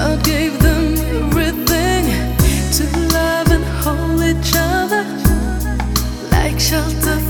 God gave them everything to love and hold each other like shelter